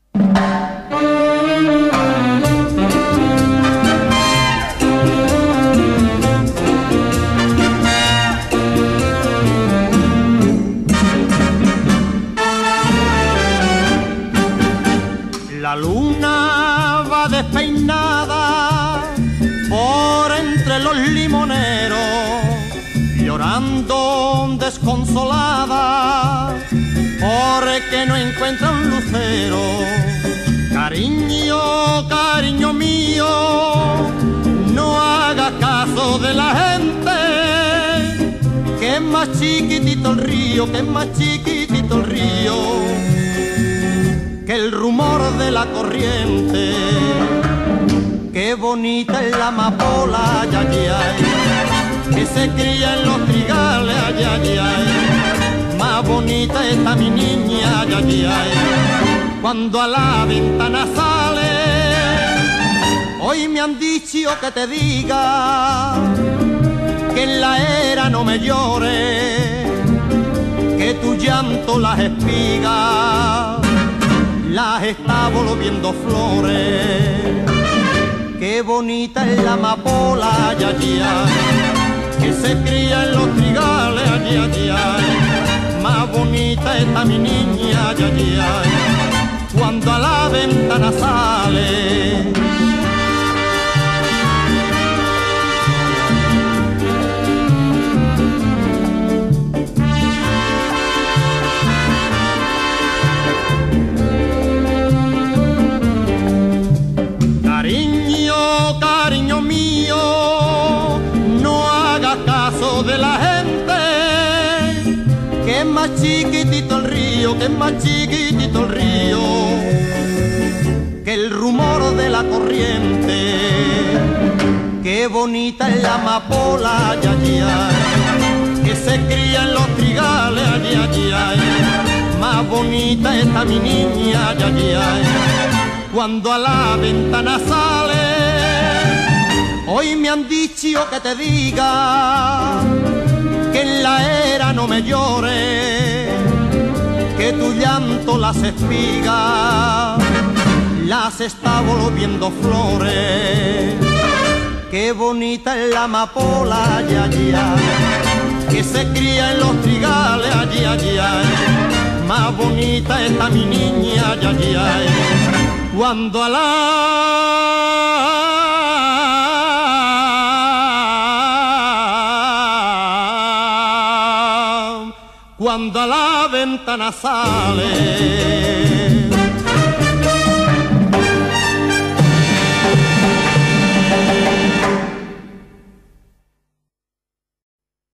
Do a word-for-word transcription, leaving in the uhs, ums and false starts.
La luna va despeinada por entre los limoneros, llorando desconsolada porque no encuentra un lucero. Cariño, cariño mío, no hagas caso de la gente, que es más chiquitito el río, que es más chiquitito el río que el rumor de la corriente. Qué bonita es la amapola, ay, ay, ay, que se cría en los trigales, ay, ay, ay. Más bonita está mi niña, ay, ay, ay, cuando a la ventana sale. Hoy me han dicho que te diga que en la era no me llore, que tu llanto las espigas las está volviendo flores. Qué bonita es la amapola, ay, ay, ay, que se cría en los trigales, ay, ay, ay. Más bonita está mi niña, ay, ay, ay, cuando a la ventana sale. Cariño, cariño mío, no hagas caso de la gente, que es más chiquitito el río, que es más chiquitito el río que el rumor de la corriente. Qué bonita es la amapola, ay, ay, ay, que se cría en los trigales, ay, ay, ay. Más bonita está mi niña, ay, ay, ay, cuando a la ventana sale. Hoy me han dicho que te diga que en la era no me llore, que tu llanto las espigas las está volviendo flores. Qué bonita es la amapola, ay, ay, ay, que se cría en los trigales, ay, ay, ay. Más bonita está mi niña, ay, ay, ay, cuando a la cuando a la ventana sale.